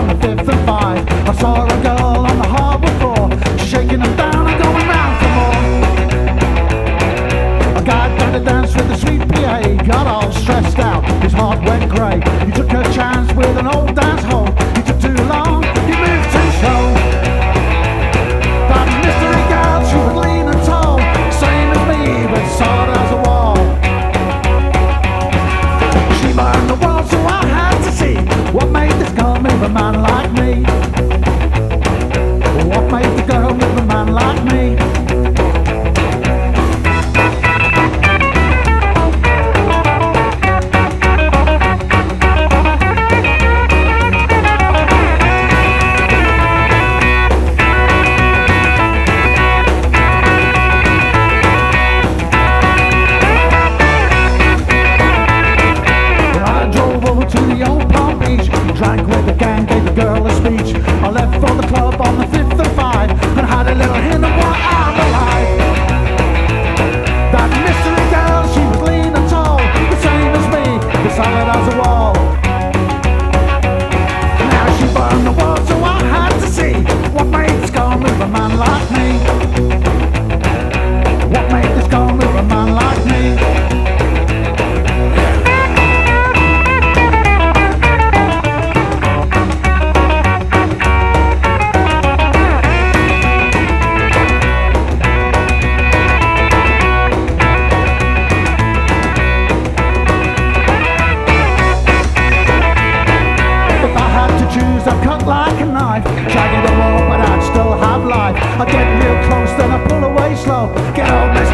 the Fifth and Five. I saw a girl on the harbour floor, she's shaking them down and going round for more. A guy tried to dance with the sweet PA, got all stressed out, his heart went grey. He took a chance with an old dance hall, he took too long, he moved too slow. That mystery girl, she was lean and tall, same as me, but solid as a wall. She burned the world, so I had to see what made this girl move a man like me. What made the girl move a man like me? Drank with the gang, gave the girl a speech. I left for the club on the Fifth and Five and had a little hint of why I'm alive. That mystery girl, she was lean and tall, the same as me, the solid as a wall. Now she burned the world, so I had to see what made this girl move a man like me. What made this girl move a man like me? I'd cut like a knife, shagging the wall, but I'd still have life. I'd get real close, then I'd pull away slow, get old